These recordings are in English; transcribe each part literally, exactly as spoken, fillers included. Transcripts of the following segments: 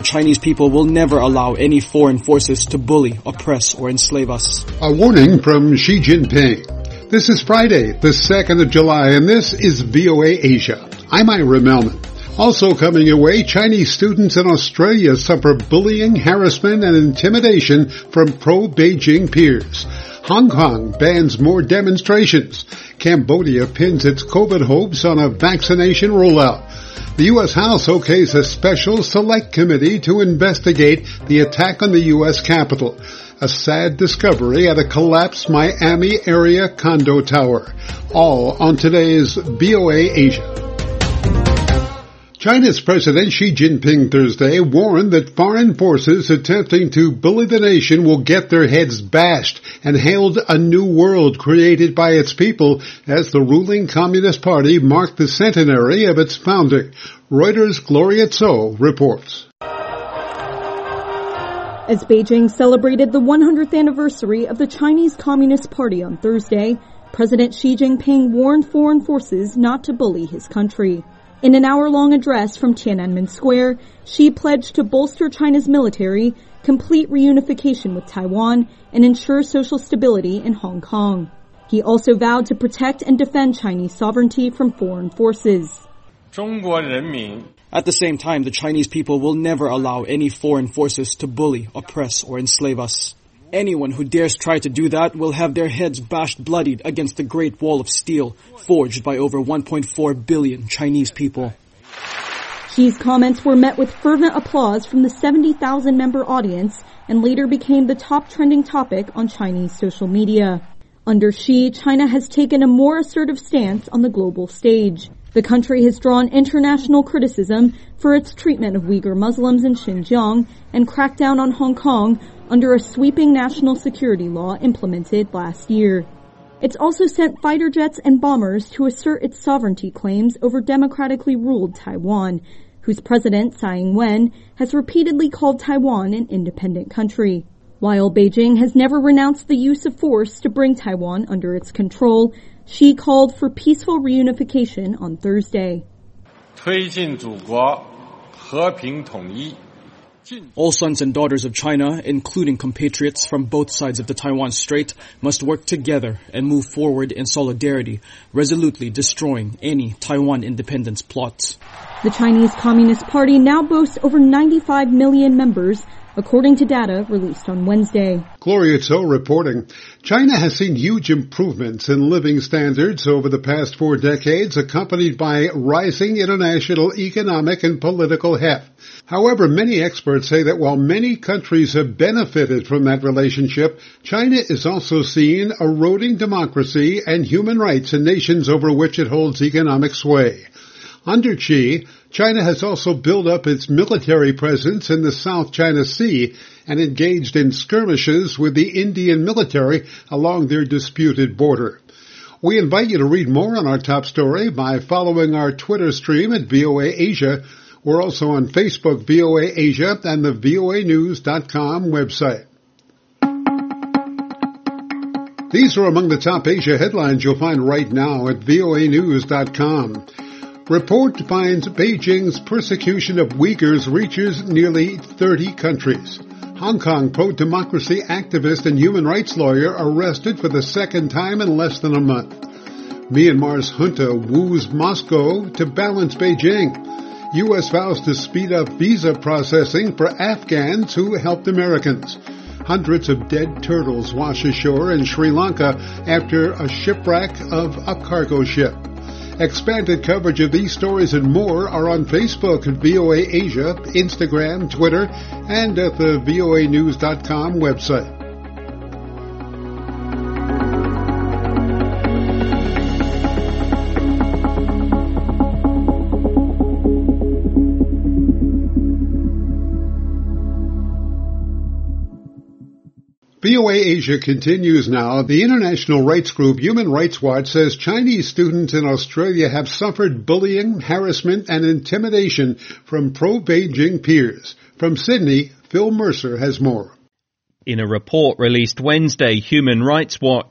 Chinese people will never allow any foreign forces to bully, oppress, or enslave us. A warning from Xi Jinping. This is Friday, the second of July, and this is V O A Asia. I'm Ira Melman. Also coming your way, Chinese students in Australia suffer bullying, harassment, and intimidation from pro-Beijing peers. Hong Kong bans more demonstrations. Cambodia pins its COVID hopes on a vaccination rollout. The U S House okays a special select committee to investigate the attack on the U S Capitol. A sad discovery at a collapsed Miami area condo tower. All on today's V O A Asia. China's President Xi Jinping Thursday warned that foreign forces attempting to bully the nation will get their heads bashed and hailed a new world created by its people as the ruling Communist Party marked the centenary of its founding. Reuters' Gloria Tso reports. As Beijing celebrated the one hundredth anniversary of the Chinese Communist Party on Thursday, President Xi Jinping warned foreign forces not to bully his country. In an hour-long address from Tiananmen Square, Xi pledged to bolster China's military, complete reunification with Taiwan, and ensure social stability in Hong Kong. He also vowed to protect and defend Chinese sovereignty from foreign forces. At the same time, the Chinese people will never allow any foreign forces to bully, oppress, or enslave us. Anyone who dares try to do that will have their heads bashed bloodied against the Great Wall of Steel, forged by over one point four billion Chinese people. Xi's comments were met with fervent applause from the seventy thousand member audience and later became the top trending topic on Chinese social media. Under Xi, China has taken a more assertive stance on the global stage. The country has drawn international criticism for its treatment of Uyghur Muslims in Xinjiang and crackdown on Hong Kong under a sweeping national security law implemented last year. It's also sent fighter jets and bombers to assert its sovereignty claims over democratically ruled Taiwan, whose president, Tsai Ing-wen, has repeatedly called Taiwan an independent country. While Beijing has never renounced the use of force to bring Taiwan under its control, Xi called for peaceful reunification on Thursday. All sons and daughters of China, including compatriots from both sides of the Taiwan Strait, must work together and move forward in solidarity, resolutely destroying any Taiwan independence plots. The Chinese Communist Party now boasts over ninety-five million members, according to data released on Wednesday. Gloria Tso reporting. China has seen huge improvements in living standards over the past four decades, accompanied by rising international economic and political heft. However, many experts say that while many countries have benefited from that relationship, China is also seeing eroding democracy and human rights in nations over which it holds economic sway. Under Xi, China has also built up its military presence in the South China Sea and engaged in skirmishes with the Indian military along their disputed border. We invite you to read more on our top story by following our Twitter stream at V O A Asia. We're also on Facebook, V O A Asia, and the V O A news dot com website. These are among the top Asia headlines you'll find right now at V O A news dot com. Report finds Beijing's persecution of Uyghurs reaches nearly thirty countries. Hong Kong pro-democracy activist and human rights lawyer arrested for the second time in less than a month. Myanmar's junta woos Moscow to balance Beijing. U S vows to speed up visa processing for Afghans who helped Americans. Hundreds of dead turtles wash ashore in Sri Lanka after a shipwreck of a cargo ship. Expanded coverage of these stories and more are on Facebook at V O A Asia, Instagram, Twitter, and at the V O A news dot com website. V O A Asia continues now. The international rights group Human Rights Watch says Chinese students in Australia have suffered bullying, harassment, and intimidation from pro-Beijing peers. From Sydney, Phil Mercer has more. In a report released Wednesday, Human Rights Watch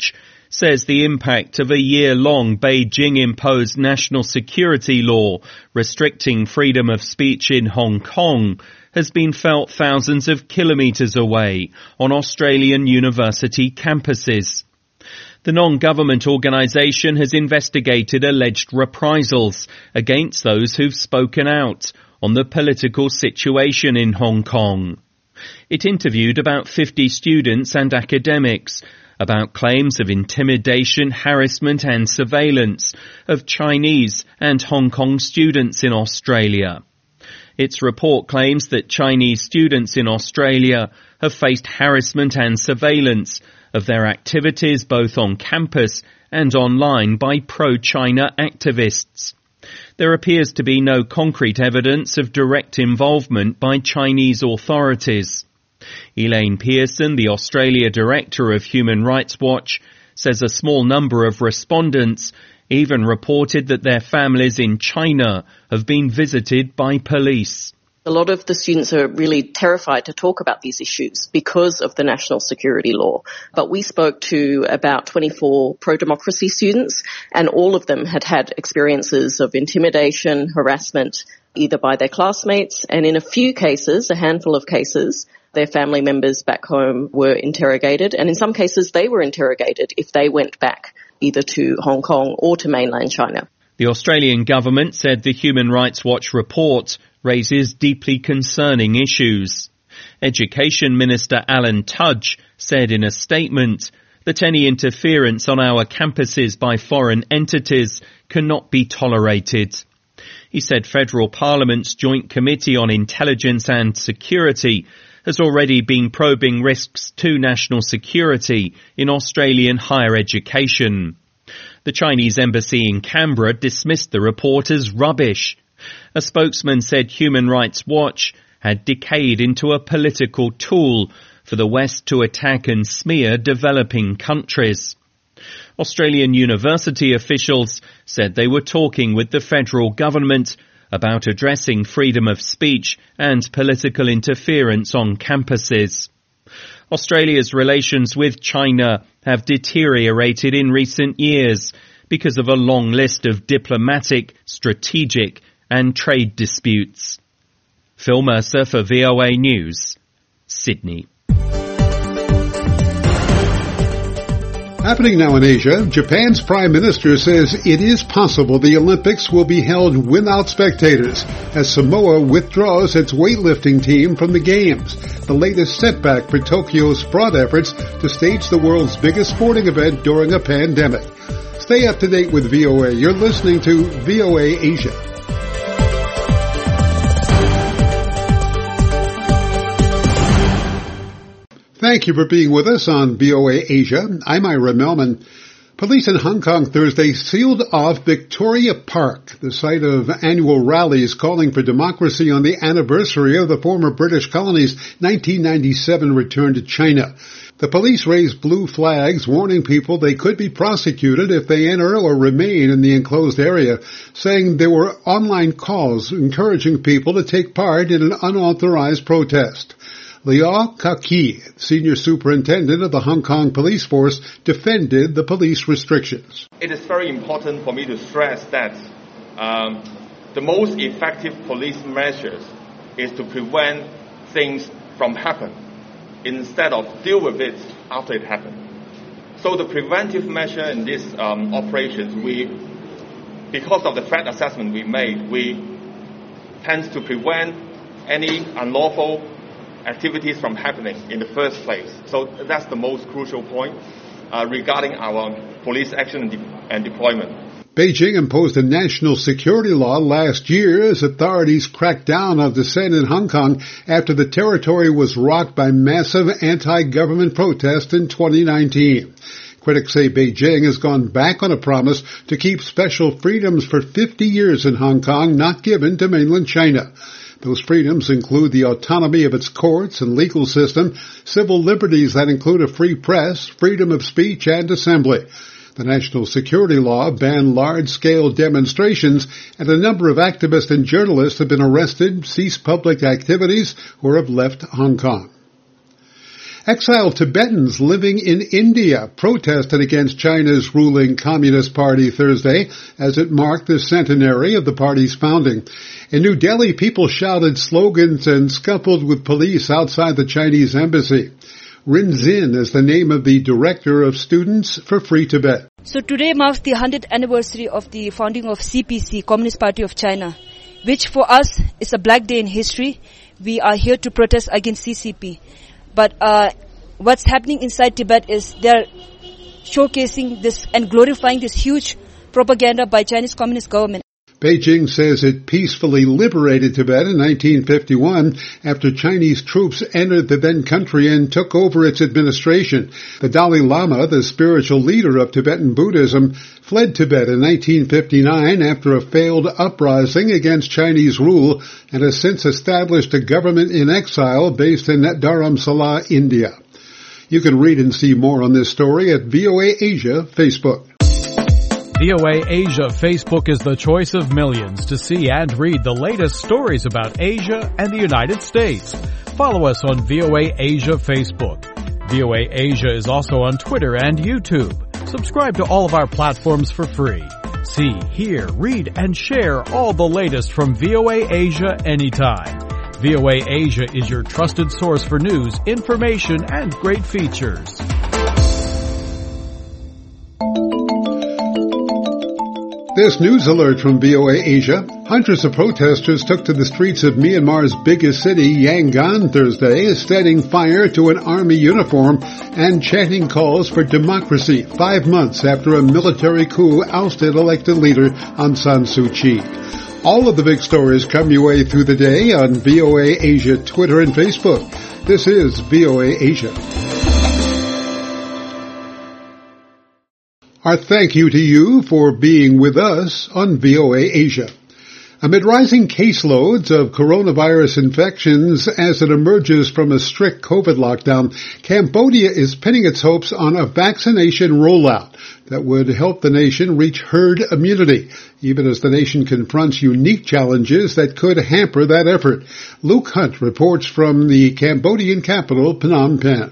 says the impact of a year-long Beijing-imposed national security law restricting freedom of speech in Hong Kong has been felt thousands of kilometres away on Australian university campuses. The non-government organisation has investigated alleged reprisals against those who've spoken out on the political situation in Hong Kong. It interviewed about fifty students and academics about claims of intimidation, harassment and surveillance of Chinese and Hong Kong students in Australia. Its report claims that Chinese students in Australia have faced harassment and surveillance of their activities both on campus and online by pro-China activists. There appears to be no concrete evidence of direct involvement by Chinese authorities. Elaine Pearson, the Australia Director of Human Rights Watch, says a small number of respondents even reported that their families in China have been visited by police. A lot of the students are really terrified to talk about these issues because of the national security law. But we spoke to about twenty-four pro-democracy students, and all of them had had experiences of intimidation, harassment, either by their classmates, and in a few cases, a handful of cases, their family members back home were interrogated, and in some cases they were interrogated if they went back either to Hong Kong or to mainland China. The Australian government said the Human Rights Watch report raises deeply concerning issues. Education Minister Alan Tudge said in a statement that any interference on our campuses by foreign entities cannot be tolerated. He said Federal Parliament's Joint Committee on Intelligence and Security has already been probing risks to national security in Australian higher education. The Chinese embassy in Canberra dismissed the report as rubbish. A spokesman said Human Rights Watch had decayed into a political tool for the West to attack and smear developing countries. Australian university officials said they were talking with the federal government about addressing freedom of speech and political interference on campuses. Australia's relations with China have deteriorated in recent years because of a long list of diplomatic, strategic and trade disputes. Phil Mercer for V O A News, Sydney. Happening now in Asia, Japan's Prime Minister says it is possible the Olympics will be held without spectators as Samoa withdraws its weightlifting team from the Games, the latest setback for Tokyo's broad efforts to stage the world's biggest sporting event during a pandemic. Stay up to date with V O A. You're listening to V O A Asia. Thank you for being with us on V O A Asia. I'm Ira Melman. Police in Hong Kong Thursday sealed off Victoria Park, the site of annual rallies calling for democracy on the anniversary of the former British colony's nineteen ninety-seven return to China. The police raised blue flags warning people they could be prosecuted if they enter or remain in the enclosed area, saying there were online calls encouraging people to take part in an unauthorized protest. Liao Kaki, senior superintendent of the Hong Kong police force, defended the police restrictions. It is very important for me to stress that um, the most effective police measures is to prevent things from happening instead of deal with it after it happened. So the preventive measure in this um, operations, we, because of the threat assessment we made, we tend to prevent any unlawful activities from happening in the first place. So that's the most crucial point uh, regarding our police action and, de- and deployment. Beijing imposed a national security law last year as authorities cracked down on dissent in Hong Kong after the territory was rocked by massive anti-government protests in twenty nineteen. Critics say Beijing has gone back on a promise to keep special freedoms for fifty years in Hong Kong not given to mainland China. Those freedoms include the autonomy of its courts and legal system, civil liberties that include a free press, freedom of speech and assembly. The national security law banned large-scale demonstrations, and a number of activists and journalists have been arrested, ceased public activities, or have left Hong Kong. Exiled Tibetans living in India protested against China's ruling Communist Party Thursday as it marked the centenary of the party's founding. In New Delhi, people shouted slogans and scuffled with police outside the Chinese embassy. Rin Zin is the name of the director of Students for Free Tibet. So today marks the one hundredth anniversary of the founding of C P C, Communist Party of China, which for us is a black day in history. We are here to protest against C C P. But uh, what's happening inside Tibet is they're showcasing this and glorifying this huge propaganda by Chinese Communist government. Beijing says it peacefully liberated Tibet in nineteen fifty-one after Chinese troops entered the then country and took over its administration. The Dalai Lama, the spiritual leader of Tibetan Buddhism, fled Tibet in nineteen fifty-nine after a failed uprising against Chinese rule and has since established a government in exile based in Dharamsala, India. You can read and see more on this story at V O A Asia Facebook. V O A Asia Facebook is the choice of millions to see and read the latest stories about Asia and the United States. Follow us on V O A Asia Facebook. V O A Asia is also on Twitter and YouTube. Subscribe to all of our platforms for free. See, hear, read, and share all the latest from V O A Asia anytime. V O A Asia is your trusted source for news, information, and great features. This news alert from V O A Asia. Hundreds of protesters took to the streets of Myanmar's biggest city, Yangon, Thursday, setting fire to an army uniform and chanting calls for democracy five months after a military coup ousted elected leader Aung San Suu Kyi. All of the big stories come your way through the day on V O A Asia Twitter and Facebook. This is V O A Asia. Our thank you to you for being with us on V O A Asia. Amid rising caseloads of coronavirus infections as it emerges from a strict COVID lockdown, Cambodia is pinning its hopes on a vaccination rollout that would help the nation reach herd immunity, even as the nation confronts unique challenges that could hamper that effort. Luke Hunt reports from the Cambodian capital, Phnom Penh.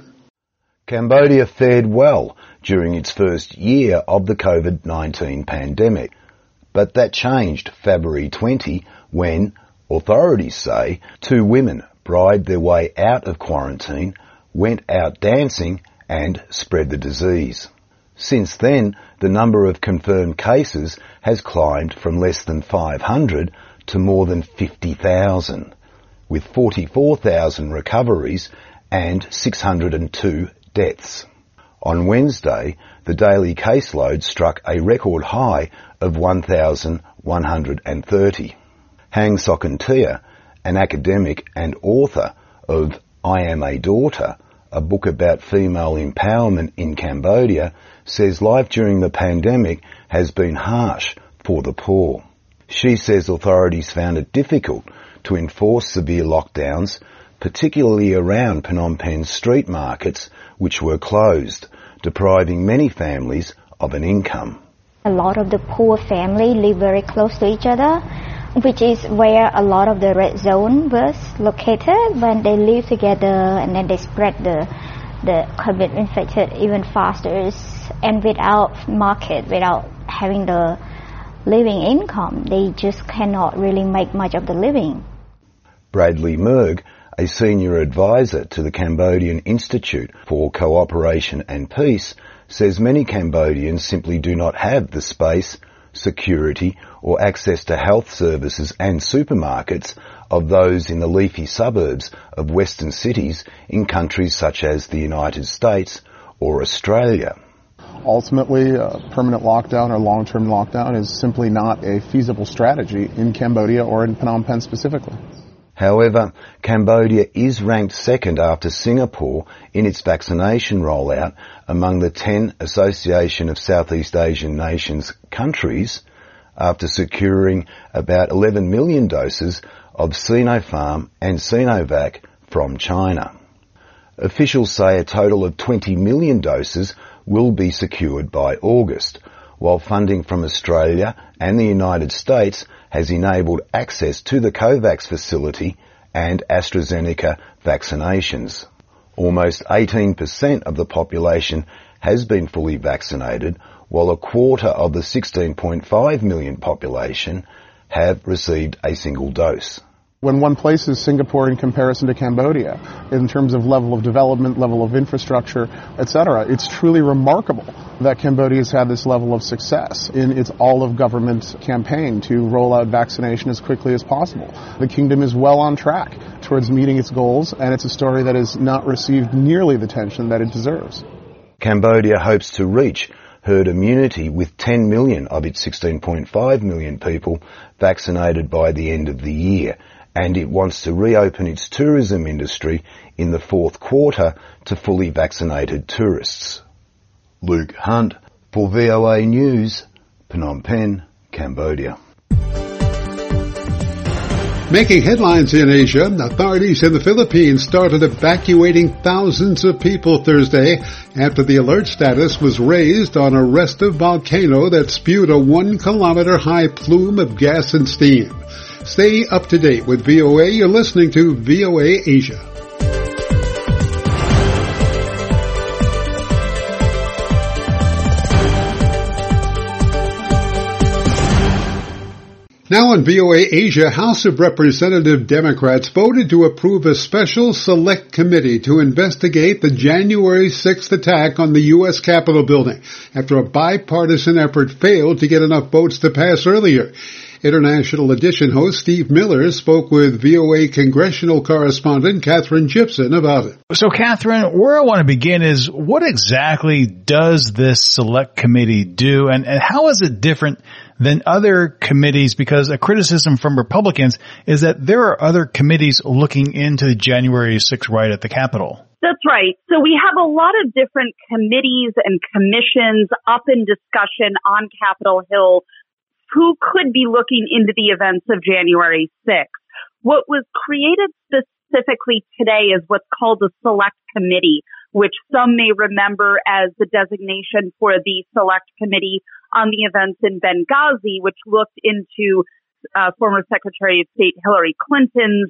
Cambodia fared well during its first year of the COVID nineteen pandemic. But that changed February twentieth when, authorities say, two women bribed their way out of quarantine, went out dancing and spread the disease. Since then, the number of confirmed cases has climbed from less than five hundred to more than fifty thousand, with forty-four thousand recoveries and six hundred two deaths. On Wednesday, the daily caseload struck a record high of one thousand one hundred thirty. Hang Sokantia, an academic and author of I Am a Daughter, a book about female empowerment in Cambodia, says life during the pandemic has been harsh for the poor. She says authorities found it difficult to enforce severe lockdowns, particularly around Phnom Penh's street markets, which were closed, depriving many families of an income. A lot of the poor family live very close to each other, which is where a lot of the red zone was located. When they live together and then they spread the the COVID infected even faster, and without market, without having the living income, they just cannot really make much of the living. Bradley Merg, a senior advisor to the Cambodian Institute for Cooperation and Peace, says many Cambodians simply do not have the space, security or access to health services and supermarkets of those in the leafy suburbs of western cities in countries such as the United States or Australia. Ultimately, a permanent lockdown or long-term lockdown is simply not a feasible strategy in Cambodia or in Phnom Penh specifically. However, Cambodia is ranked second after Singapore in its vaccination rollout among the ten Association of Southeast Asian Nations countries, after securing about eleven million doses of Sinopharm and Sinovac from China. Officials say a total of twenty million doses will be secured by August, while funding from Australia and the United States has enabled access to the COVAX facility and AstraZeneca vaccinations. Almost eighteen percent of the population has been fully vaccinated, while a quarter of the sixteen point five million population have received a single dose. When one places Singapore in comparison to Cambodia, in terms of level of development, level of infrastructure, et cetera, it's truly remarkable that Cambodia has had this level of success in its all-of-government campaign to roll out vaccination as quickly as possible. The kingdom is well on track towards meeting its goals, and it's a story that has not received nearly the attention that it deserves. Cambodia hopes to reach herd immunity with ten million of its sixteen point five million people vaccinated by the end of the year, and it wants to reopen its tourism industry in the fourth quarter to fully vaccinated tourists. Luke Hunt for V O A News, Phnom Penh, Cambodia. Making headlines in Asia, authorities in the Philippines started evacuating thousands of people Thursday after the alert status was raised on a restive volcano that spewed a one kilometer high plume of gas and steam. Stay up to date with V O A. You're listening to V O A Asia. Now on V O A Asia, House of Representative Democrats voted to approve a special select committee to investigate the January sixth attack on the U S Capitol building after a bipartisan effort failed to get enough votes to pass earlier. International Edition host Steve Miller spoke with V O A congressional correspondent Catherine Gibson about it. So, Catherine, where I want to begin is what exactly does this select committee do, and, and how is it different than other committees? Because a criticism from Republicans is that there are other committees looking into the January sixth riot at the Capitol. That's right. So we have a lot of different committees and commissions up in discussion on Capitol Hill who could be looking into the events of January sixth. What was created specifically today is what's called a select committee, which some may remember as the designation for the select committee on the events in Benghazi, which looked into uh, former Secretary of State Hillary Clinton's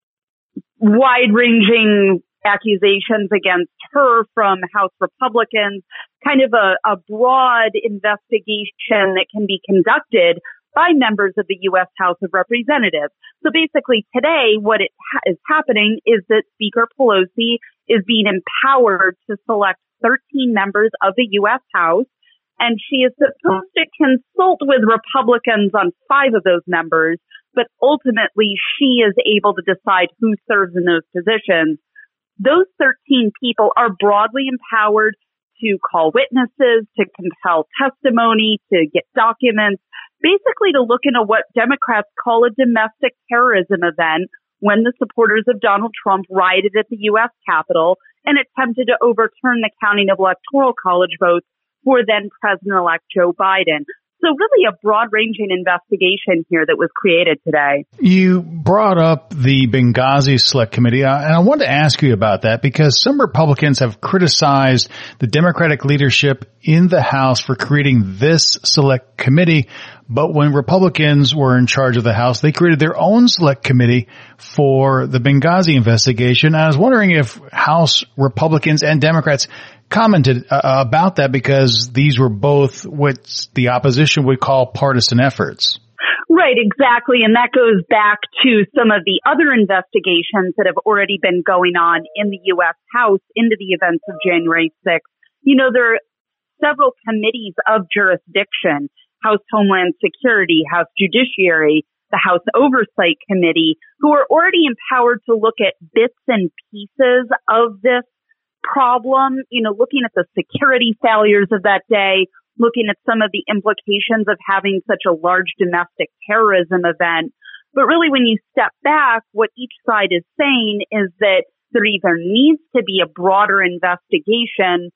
wide-ranging accusations against her from House Republicans, kind of a, a broad investigation that can be conducted by members of the U S House of Representatives. So basically today, what it ha- is happening is that Speaker Pelosi is being empowered to select thirteen members of the U S House, and she is supposed to consult with Republicans on five of those members, but ultimately she is able to decide who serves in those positions. Those thirteen people are broadly empowered to call witnesses, to compel testimony, to get documents, basically to look into what Democrats call a domestic terrorism event when the supporters of Donald Trump rioted at the U S Capitol and attempted to overturn the counting of Electoral College votes for then President-elect Joe Biden. So really a broad-ranging investigation here that was created today. You brought up the Benghazi Select Committee, uh, and I wanted to ask you about that because some Republicans have criticized the Democratic leadership in the House for creating this Select Committee, but when Republicans were in charge of the House, they created their own Select Committee for the Benghazi investigation. I was wondering if House Republicans and Democrats commented uh, about that because these were both what the opposition would call partisan efforts. Right, exactly. And that goes back to some of the other investigations that have already been going on in the U S House into the events of January sixth. You know, there are several committees of jurisdiction, House Homeland Security, House Judiciary, the House Oversight Committee, who are already empowered to look at bits and pieces of this problem, you know, looking at the security failures of that day, looking at some of the implications of having such a large domestic terrorism event. But really, when you step back, what each side is saying is that there either needs to be a broader investigation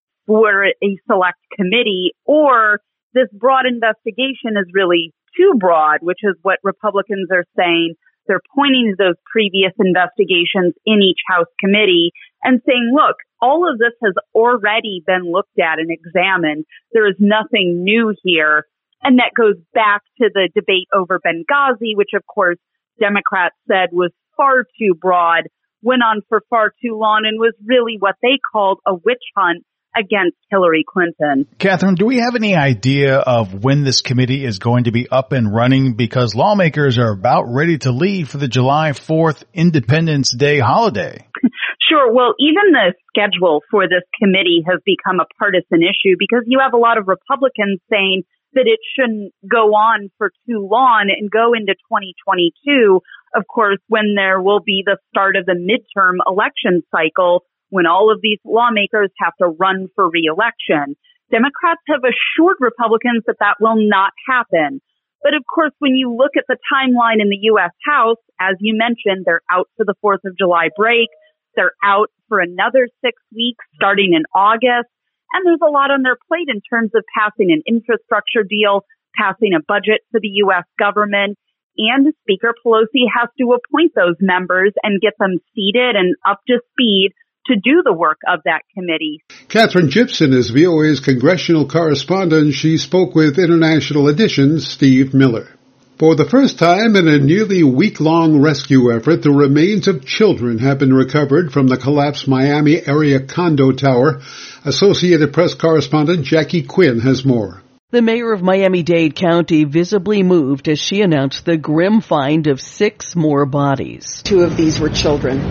for a select committee, or this broad investigation is really too broad, which is what Republicans are saying. They're pointing to those previous investigations in each House committee and saying, look, all of this has already been looked at and examined. There is nothing new here. And that goes back to the debate over Benghazi, which, of course, Democrats said was far too broad, went on for far too long and was really what they called a witch hunt against Hillary Clinton. Catherine, do we have any idea of when this committee is going to be up and running? Because lawmakers are about ready to leave for the July fourth Independence Day holiday. Sure. Well, even the schedule for this committee has become a partisan issue because you have a lot of Republicans saying that it shouldn't go on for too long and go into twenty twenty-two, of course, when there will be the start of the midterm election cycle, when all of these lawmakers have to run for re-election. Democrats have assured Republicans that that will not happen. But of course, when you look at the timeline in the U S House, as you mentioned, they're out for the fourth of July break. They're out for another six weeks starting in August. And there's a lot on their plate in terms of passing an infrastructure deal, passing a budget for the U S government. And Speaker Pelosi has to appoint those members and get them seated and up to speed to do the work of that committee. Catherine Gibson is V O A's congressional correspondent. She spoke with International Edition's Steve Miller. For the first time in a nearly week-long rescue effort, the remains of children have been recovered from the collapsed Miami area condo tower. Associated Press correspondent Jackie Quinn has more. The mayor of Miami-Dade County visibly moved as she announced the grim find of six more bodies. Two of these were children,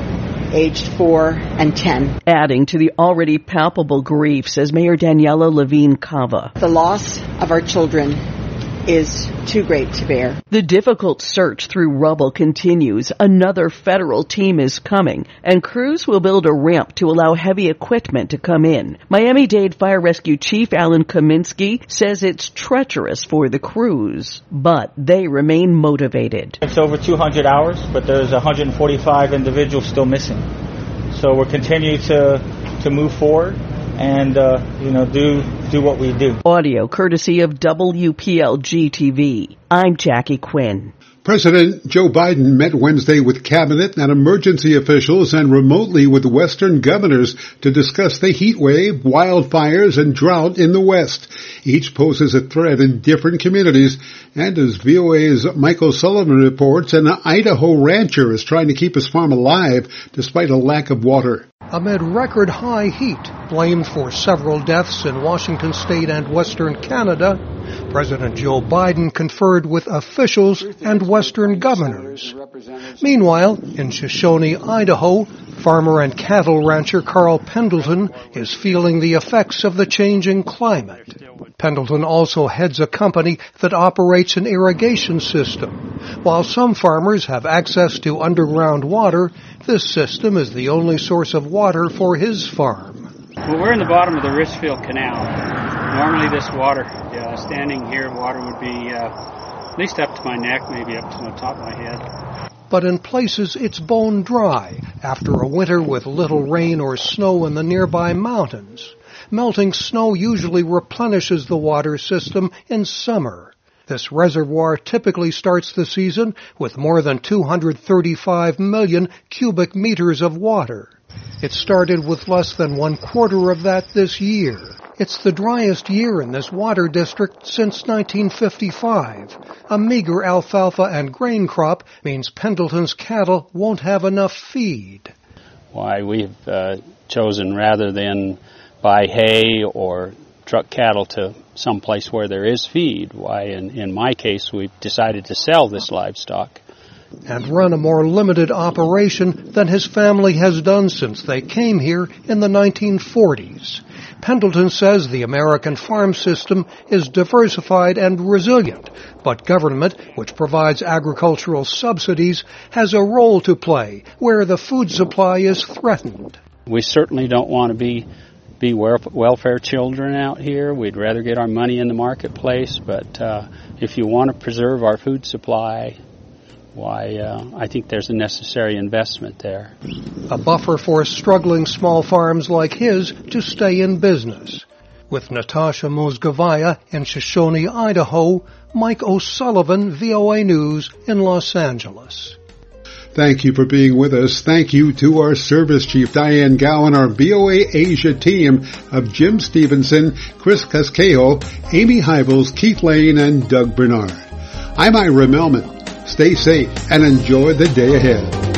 aged four and ten. Adding to the already palpable grief, says Mayor Daniela Levine Cava. The loss of our children is too great to bear. The difficult search through rubble continues. Another federal team is coming, and crews will build a ramp to allow heavy equipment to come in. Miami-Dade Fire Rescue Chief Alan Kaminsky says it's treacherous for the crews, but they remain motivated. It's over two hundred hours, but there's one hundred forty-five individuals still missing. So we're continuing to, to move forward and, uh, you know, do do what we do. Audio courtesy of W P L G T V. I'm Jackie Quinn. President Joe Biden met Wednesday with cabinet and emergency officials and remotely with Western governors to discuss the heat wave, wildfires, and drought in the West. Each poses a threat in different communities. And as V O A's Michael Sullivan reports, an Idaho rancher is trying to keep his farm alive despite a lack of water. Amid record-high heat, blamed for several deaths in Washington state and Western Canada, President Joe Biden conferred with officials and Western governors. Meanwhile, in Shoshone, Idaho, farmer and cattle rancher Carl Pendleton is feeling the effects of the changing climate. Pendleton also heads a company that operates an irrigation system. While some farmers have access to underground water, this system is the only source of water for his farm. Well, we're in the bottom of the Richfield Canal. Normally this water, uh, standing here, water would be uh, at least up to my neck, maybe up to the top of my head. But in places it's bone dry after a winter with little rain or snow in the nearby mountains. Melting snow usually replenishes the water system in summer. This reservoir typically starts the season with more than two hundred thirty-five million cubic meters of water. It started with less than one quarter of that this year. It's the driest year in this water district since nineteen fifty-five. A meager alfalfa and grain crop means Pendleton's cattle won't have enough feed. Why we've uh, chosen rather than buy hay or truck cattle to some place where there is feed. Why, in, in my case, we've decided to sell this livestock. And run a more limited operation than his family has done since they came here in the nineteen forties. Pendleton says the American farm system is diversified and resilient, but government, which provides agricultural subsidies, has a role to play where the food supply is threatened. We certainly don't want to be be welfare children out here. We'd rather get our money in the marketplace, but uh, if you want to preserve our food supply, why, uh, I think there's a necessary investment there. A buffer for struggling small farms like his to stay in business. With Natasha Mozgovaya in Shoshone, Idaho, Mike O'Sullivan, V O A News in Los Angeles. Thank you for being with us. Thank you to our service chief, Diane Gowan, our V O A Asia team of Jim Stevenson, Chris Casquejo, Amy Hybels, Keith Lane, and Doug Bernard. I'm Ira Melman. Stay safe and enjoy the day ahead.